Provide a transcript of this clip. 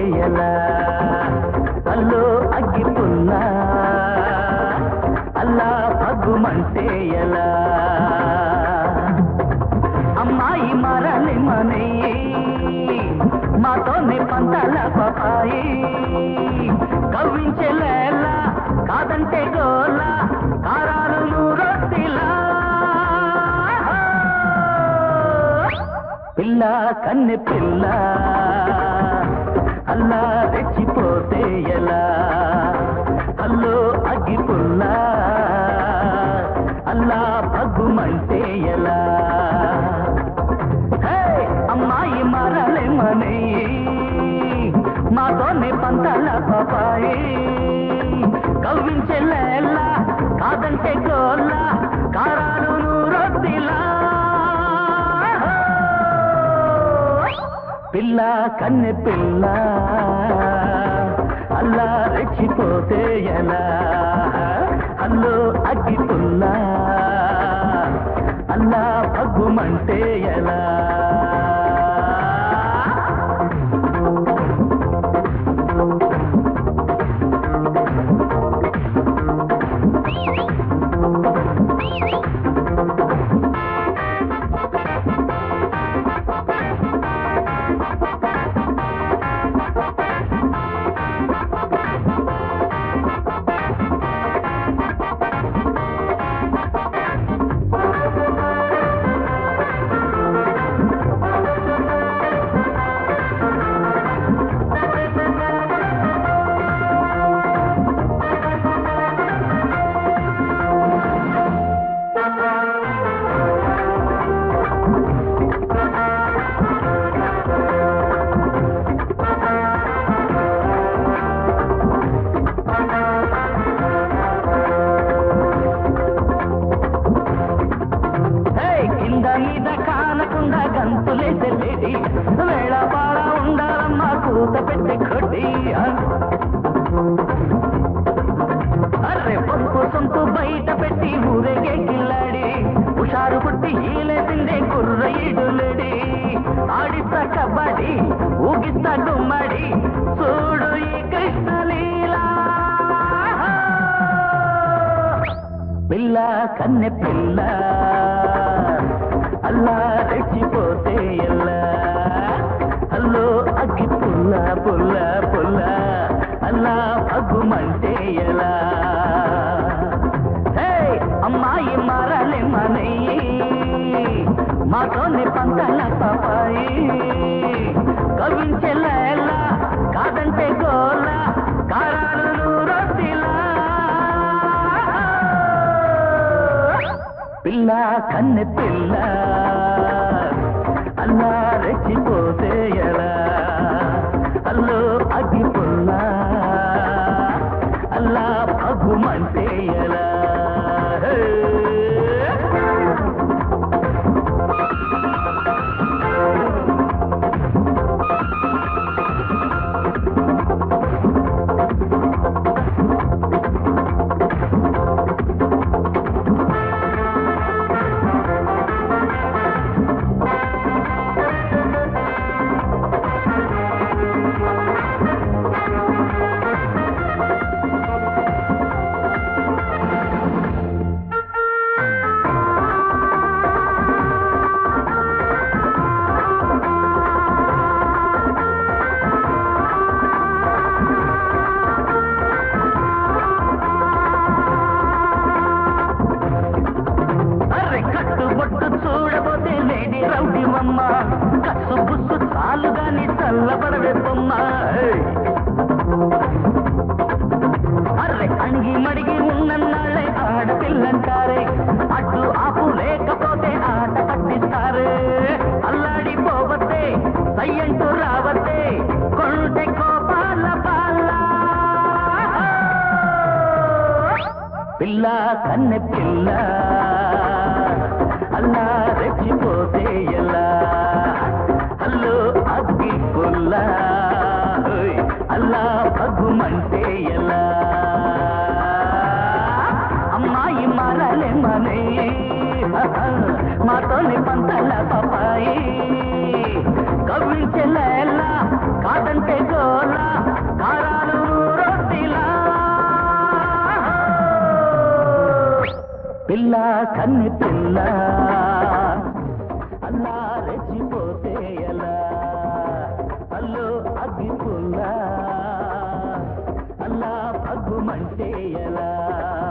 ఎలా అల్లో అగ్గి పుల్ల అల్లా పగ్గుమంటే ఎలా అమ్మాయి మరలి మనే మాతోనే పంటల పాపాయి కవ్వించెలా కాదంటే గోలా కారాలు నూరొత్తిలా పిల్ల కన్నె పిల్ల అల్లా రెచ్చిపోతే ఎలా అల్లో అగ్గి పుల్ల అల్లా పగ్గుమంటే ఎలా అమ్మాయి మరలే మనే మాతోనే పంటల పాపాయి కవ్వించెలా కాదంటే గోలా కారాలు నూరొత్తిలా పిల్ల కన్నె పిల్ల అల్లా రెచ్చిపోతే ఎలా అల్లో అగ్గి పుల్ల అల్లా పగ్గుమంటే ఎలా మీద కానకుండా గంతులేసెల్లేడి వేళ పాడ ఉండాలమ్మా కూత పెట్టే కొడ్డి అర్రె పొంపు సొంపు బయట పెట్టి ఊరేగే కిల్లాడి హుషారు పుట్టి ఈలేసిందే కుర్ర ఈడులేడి ఆడిస్తా కబడ్డీ ఊగిస్తా గుమ్మడి చూడు ఈ కృష్ణలీలా పిల్ల కన్నె పిల్ల అల్లా రెచ్చిపోతే ఎలా అల్లో అగ్గి పుల్ల పుల్ల పుల్ల అల్లా పగ్గుమంటే ఎలా అమ్మాయి మరలే మనే మాతోనే పంటల పాపాయి కవించెలా కాదంటే గోలా కారాలు నూరొత్తిలా పిల్ల కన్నె పిల్ల అల్లా రెచ్చిపోతే ఎలా అల్లో అగ్గి పుల్ల అల్లా పగ్గుమంటే ఎలా చూడబోతే లేడీ రౌడీ మమ్మ కసు బుస్సు చాలుగాని చల్లబడవే బొమ్మ అర్రె అణిగి మడిగి ఉన్నన్నాళ్ళే ఆడపిల్లంటారే అడ్డు ఆపు లేకపోతే ఆట పట్టిస్తారే అల్లాడిపోవద్దే సయ్యంటూ రావద్దే కొంటె కోపాల పాల పిల్ల కన్నె పిల్ల అల్లా రెచ్చిపోతే ఎలా అల్లో అగ్గి పుల్ల అల్లా పగ్గుమంటే ఎలా అమ్మాయి మరలే మనే మాతోనే పంటల పాపాయి కవ్వించెలా కాదంటే గోలా పిల్ల కన్ని పిల్ల అల్లా రెచ్చిపోతే ఎలా అల్లో అగ్గి పుల్ల అల్లా పగ్గుమంటే ఎలా